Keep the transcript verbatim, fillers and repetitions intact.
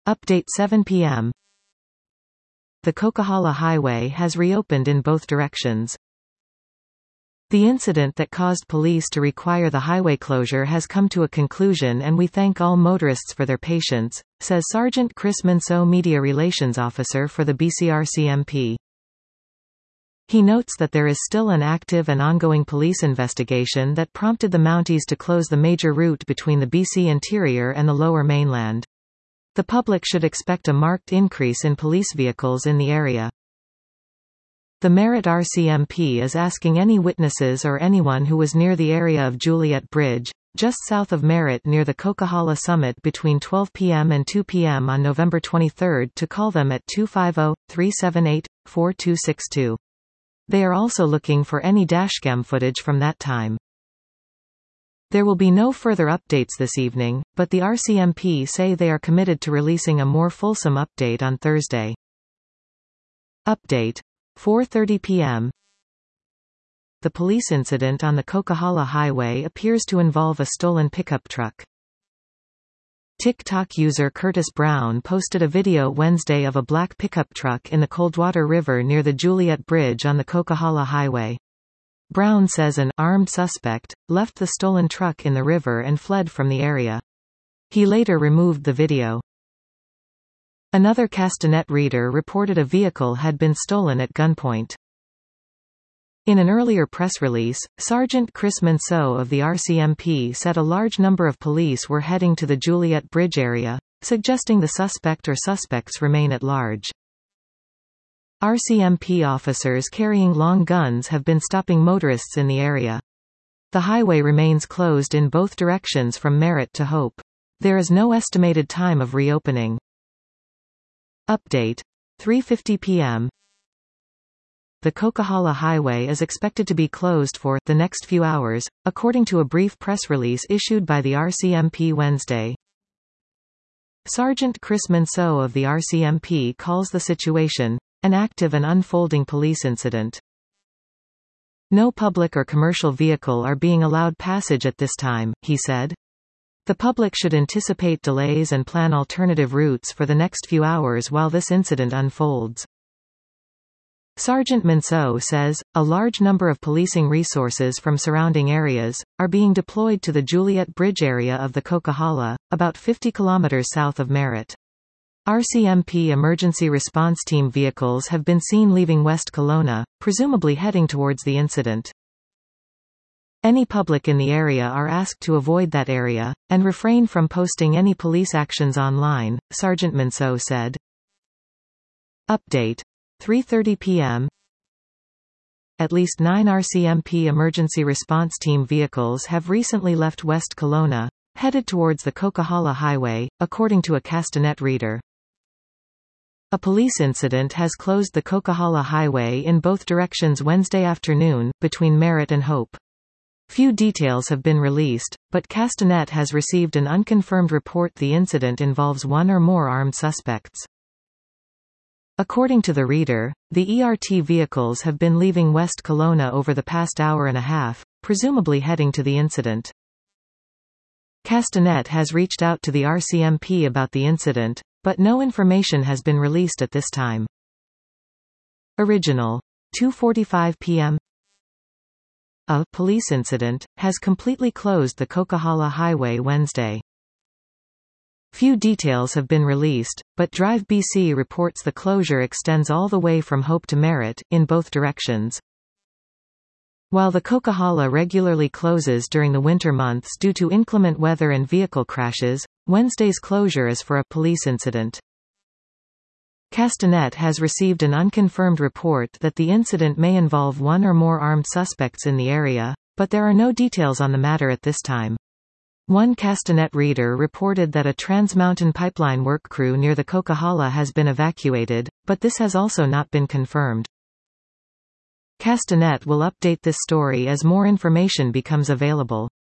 Update seven p m The Coquihalla Highway has reopened in both directions. The incident that caused police to require the highway closure has come to a conclusion, and we thank all motorists for their patience, says Sergeant Chris Manceau, Media Relations Officer for the B C R C M P. He notes that there is still an active and ongoing police investigation that prompted the Mounties to close the major route between the B C interior and the Lower Mainland. The public should expect a marked increase in police vehicles in the area. The Merritt R C M P is asking any witnesses or anyone who was near the area of Juliet Bridge, just south of Merritt near the Coquihalla Summit between twelve p m and two p m on November twenty-third to call them at two five zero, three seven eight, four two six two. They are also looking for any dashcam footage from that time. There will be no further updates this evening, but the R C M P say they are committed to releasing a more fulsome update on Thursday. Update. four thirty p m The police incident on the Coquihalla Highway appears to involve a stolen pickup truck. TikTok user Curtis Brown posted a video Wednesday of a black pickup truck in the Coldwater River near the Juliet Bridge on the Coquihalla Highway. Brown says an armed suspect left the stolen truck in the river and fled from the area. He later removed the video. Another Castanet reader reported a vehicle had been stolen at gunpoint. In an earlier press release, Sergeant Chris Manceau of the R C M P said a large number of police were heading to the Juliet Bridge area, suggesting the suspect or suspects remain at large. R C M P officers carrying long guns have been stopping motorists in the area. The highway remains closed in both directions from Merritt to Hope. There is no estimated time of reopening. Update. three fifty p m The Coquihalla Highway is expected to be closed for the next few hours, according to a brief press release issued by the R C M P Wednesday. Sergeant Chris Manceau of the R C M P calls the situation an active and unfolding police incident. No public or commercial vehicle are being allowed passage at this time, he said. The public should anticipate delays and plan alternative routes for the next few hours while this incident unfolds. Sergeant Manceau says, a large number of policing resources from surrounding areas are being deployed to the Juliet Bridge area of the Coquihalla, about fifty kilometers south of Merritt. R C M P emergency response team vehicles have been seen leaving West Kelowna, presumably heading towards the incident. Any public in the area are asked to avoid that area, and refrain from posting any police actions online, Sergeant Manceau said. Update. three thirty p m At least nine R C M P emergency response team vehicles have recently left West Kelowna, headed towards the Coquihalla Highway, according to a Castanet reader. A police incident has closed the Coquihalla Highway in both directions Wednesday afternoon, between Merritt and Hope. Few details have been released, but Castanet has received an unconfirmed report the incident involves one or more armed suspects. According to the reader, the E R T vehicles have been leaving West Kelowna over the past hour and a half, presumably heading to the incident. Castanet has reached out to the R C M P about the incident, but no information has been released at this time. Original. two forty-five p m A police incident has completely closed the Coquihalla Highway Wednesday. Few details have been released, but Drive B C reports the closure extends all the way from Hope to Merritt, in both directions. While the Coquihalla regularly closes during the winter months due to inclement weather and vehicle crashes, Wednesday's closure is for a police incident. Castanet has received an unconfirmed report that the incident may involve one or more armed suspects in the area, but there are no details on the matter at this time. One Castanet reader reported that a Trans Mountain pipeline work crew near the Coquihalla has been evacuated, but this has also not been confirmed. Castanet will update this story as more information becomes available.